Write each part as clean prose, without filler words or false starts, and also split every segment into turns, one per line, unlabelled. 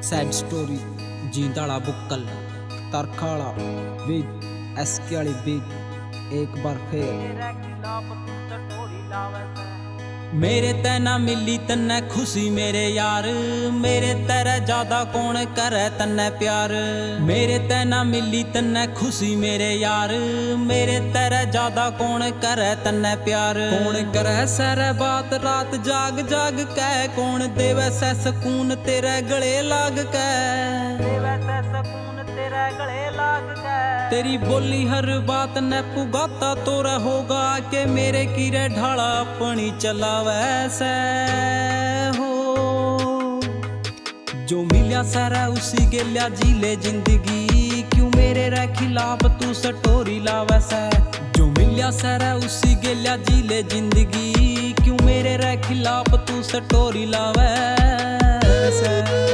Sad story जींदाड़ा बुक्कल तरखाड़ा विद एसके वाली बीट एक बार फिर मेरे तैना मिली तन्ने खुशी मेरे यार मेरे तेरे ज्यादा कौन करे तन्ने प्यार मेरे तैना मिली तन्ने खुशी मेरे यार मेरे तेरे ज्यादा कौन करे तन्ने प्यार कौन करे सारे बात रात जाग जाग के कौन देवे से सुकून तेरे गले लाग के देवे से सुकून तेरे गले लाग के तेरी बोली हर बात न पुगाता तोरा होगा के मेरे कीरे ढाला अपनी चला वैसे हो जो मिलिया सारा उसी गेलिया जी ले जिंदगी क्यों मेरे रे खिलाफ तू सटोरी ला वैसे जो मिलिया सारा उसी गेलिया जी ले जिंदगी क्यों मेरे रे खिलाफ तू सटोरी ला वैसे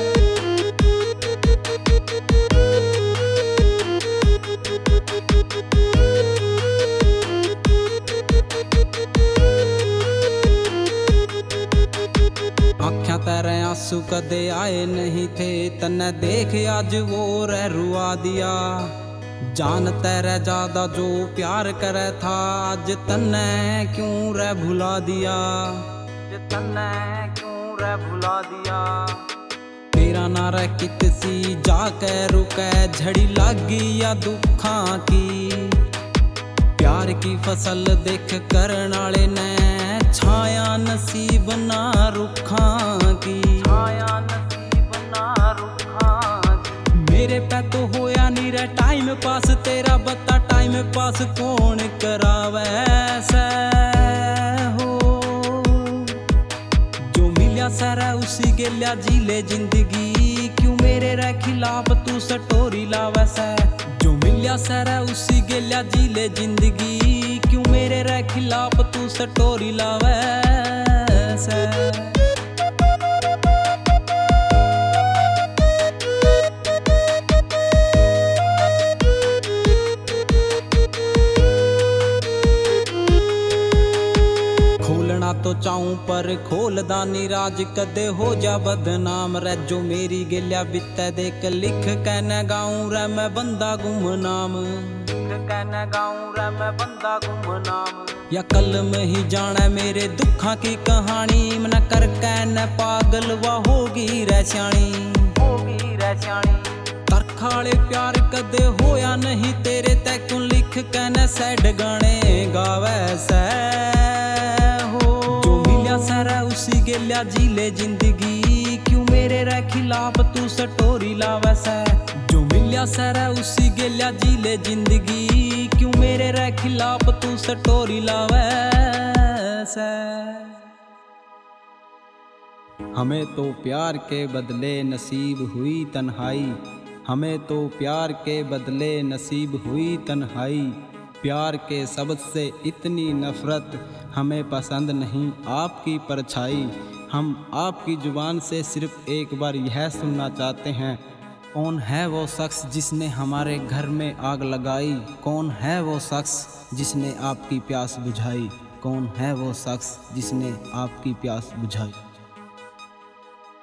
आँखियां तेरे आंसू कदे आए नहीं थे तन्ने देख आज वो रे रुआ दिया जान तेरे ज्यादा जो प्यार करे था आज तन्ने क्यों रे भुला दिया तन्ने क्यों रे भुला दिया तेरा नारा कितसी जाके रुके झड़ी लागी या दुखा की प्यार की फसल देख करन वाले ने छाया नसीब ना रुखा की छाया नसीब ना रुखा की मेरे पे तो होया नहीं रे टाइम पास तेरा बता टाइम पास कौन करावे ऐसे हो जो मिलिया सारा उसी गेलिया जी ले जिंदगी क्यों मेरे रे खिलाफ तू सटोरी ला वैसे जो मिलिया सारा उसी गेलिया जी ले जिंदगी क्यों मेरे रे खिलाफ तू सटोरी ला वैसे खोलना तो चाहूं पर खोलदा नी राज कदे हो जा बदनाम रे जो मेरी गेलिया बिते देख लिख कहने गाऊं रे मैं बंदा गुमनाम कहने गाऊं रे मैं बंदा गुमनाम या कल में ही जाना मेरे दुखा की कहानी मन कर कहने पागल वा होगी रे स्याणी तरखाले प्यार कदे होया नहीं तेरे तै क्यों लिख कहने सैड गाने गावे से सारा उसी गेलिया जी ले जिंदगी क्यों मेरे रे खिलाफ तू सटोरी ला वैसे जो मिलिया सारा उसी गेलिया जी ले जिंदगी क्यों मेरे रे खिलाफ तू सटोरी ला वैसे हमें तो प्यार के बदले नसीब हुई तन्हाई हमें तो प्यार के बदले नसीब हुई तन्हाई प्यार के शब्द से इतनी नफरत हमें पसंद नहीं आपकी परछाई हम आपकी जुबान से सिर्फ एक बार यह सुनना चाहते हैं कौन है वो शख्स जिसने हमारे घर में आग लगाई कौन है वो शख्स जिसने आपकी प्यास बुझाई कौन है वो शख्स जिसने आपकी प्यास बुझाई।